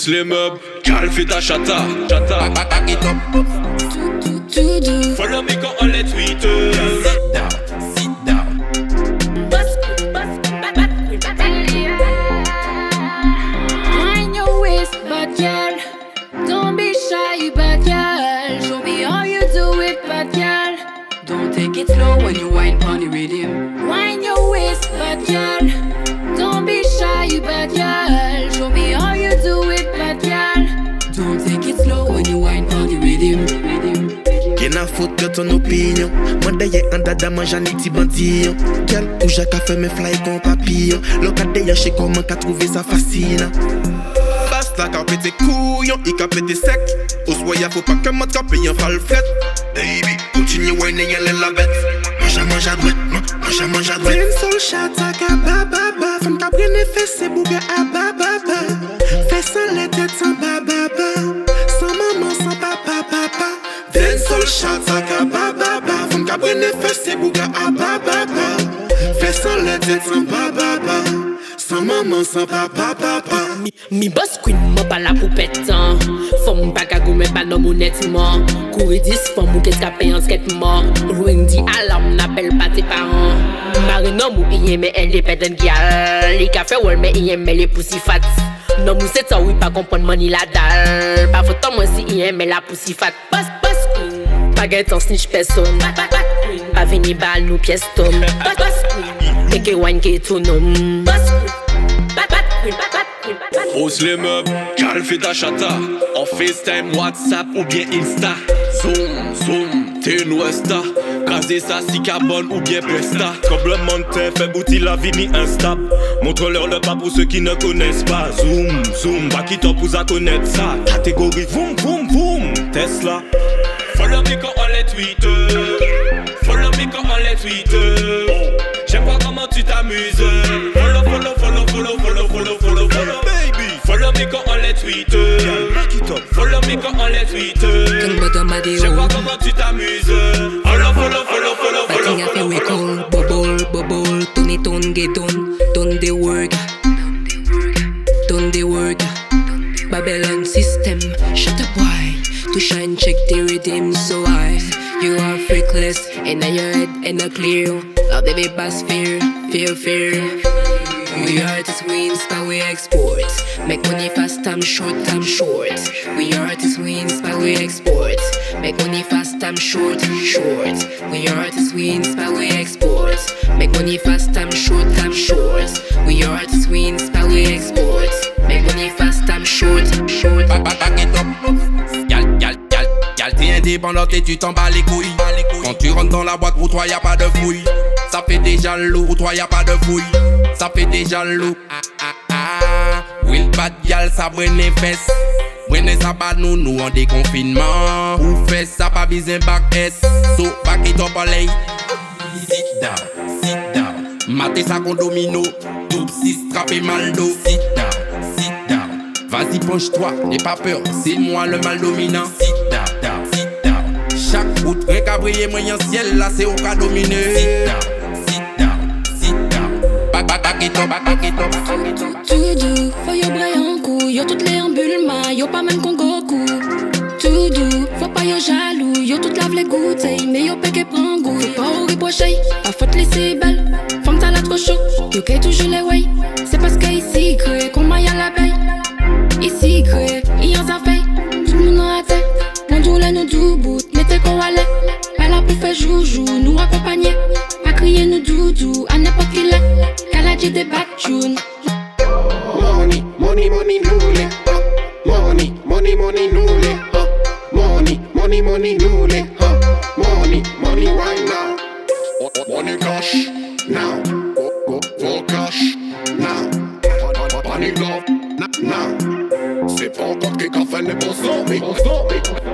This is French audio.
Hausse les meubles, gal fait ta chata. Back it up. Follow me quand on les tweet. Sit down. Wind your waist, bad girl. Don't be shy, bad girl. Show me how you do it, bad girl. Don't take it slow when you whine on the rhythm. Wind your waist, bad girl. Don't be shy, bad girl. Show me how you do it, bad girl. Don't take it slow when you whine on the rhythm. Y'en a faute de ton opinion. Moi d'ailleurs un dada mange un petit bandillon. Quel ou Jacques a fait mes fly con papillon. Locataire chez comment qu'a trouvé ça fascinant. Basta qu'a pété couillon, il qu'a pété sec. Au soya faut pas que moi qu'a payé un falflet. Baby, continue whine et y'en la bête. Mange à droite, mange à droite. Une seule chatte à kababa. Femme qu'a pris les fesses, c'est bouga à bababa. Fais sans les têtes sans bababa. Sans maman, sans papa, papa. Une seule chatte à kababa. Femme qu'a pris les fesses, c'est bouga à bababa. Fais sans les têtes sans bababa. Sans maman, sans papa, papa. Mi boss queen, moi pas la poupette. Femme pas qu'à gommer, pas non honnêtement. Courir 10 femmes ou qu'est-ce qu'a payé en skate mort. Wendy alarme, n'appelle pas tes parents. Marie non mou, il aime indépendant gal. Les cafés ou mais il aime les poussy fat. Non mou c'est ça, oui, pas comprendre money la dalle. Pas photo moi si il aime la poussy fat. Boss queen, pas guette en snitch personne. Pas vini bal nous pièce tom. Boss queen, et que wine qui tout nom. Boss queen, Hausse les meubles, gal fait ta chata. En FaceTime, WhatsApp ou bien Insta. Zoom, t'es une Westa. Caser ça si carbone ou bien Presta. Complément fait bouti la vie ni instable. Montre-leur le pas pour ceux qui ne connaissent pas. Zoom, back it up pour ça connaître ça. Catégorie, boum, Tesla. Follow me quand on les tweet. Follow me quand on les tweet. J'aime pas comment tu t'amuses. Follow, baby. Follow me quand on les tweet. Follow me quand on les tweet. J'aime pas comment tu t'amuses. Follow. Batting a fait we call. Bubble. Ton get done the work. Done the work. Babylon system. Shut up, boy. To shine, check the rhythm so high. You are freakless, and now your head and a clear. Now they be pass fear. We are artists, we inspire, we export. Make money fast, time short. We are artists, we inspire, we export. Make money fast, time short. We are artists, we inspire, we export. Make money fast, time short. We are artists, we inspire, we export. Make money fast, time short. Back it up. Gal, t'es indépendante et tu t'en bats les couilles. Quand tu rentres dans la boîte, pour toi y'a pas de fouille. Ça fait déjà lourd, pour toi y'a pas de fouille. Ça fait déjà lourd. Will bad gal, ça brenne les fesses. Brenne ça pas nous en déconfinement. Ou fait ça pas besoin back S. So back it up all lay. Sit down. Maté ça qu'on domino. Double 6 trappé mal dos. Sit down. Vas-y penche-toi, n'aie pas peur, c'est moi le mal dominant. Sit down. Chaque route, récabrier moyen ciel, là c'est au cas dominé. Sit down. Back it up. Tout doux, faut yo braille en cou. Yo toutes les ambules, yo pas même qu'on Goku. Tout doux, faut pas yo jaloux. Yo toutes lave les goûter, mais yo péké prend goût. Faut pas ou ripocher, pas faute laisser belle. Femme t'as la trop chaud, yo qu'est toujours les way. C'est parce qu'ici crée qu'on maille à la baie. Ici crée, y en ça fait. Tout le monde en raté, mon douleur nous doubout. Mettez qu'on allait, elle a pour faire joujou. Nous accompagner, pas crier nous doudou. À n'importe qui l'est, qu'elle a dit des batchounes. Money, nous les money, nous les money, nous les money right now. Money cash now, go cash now. Money love now. C'est pas encore qui qu'a fait les bons zombies.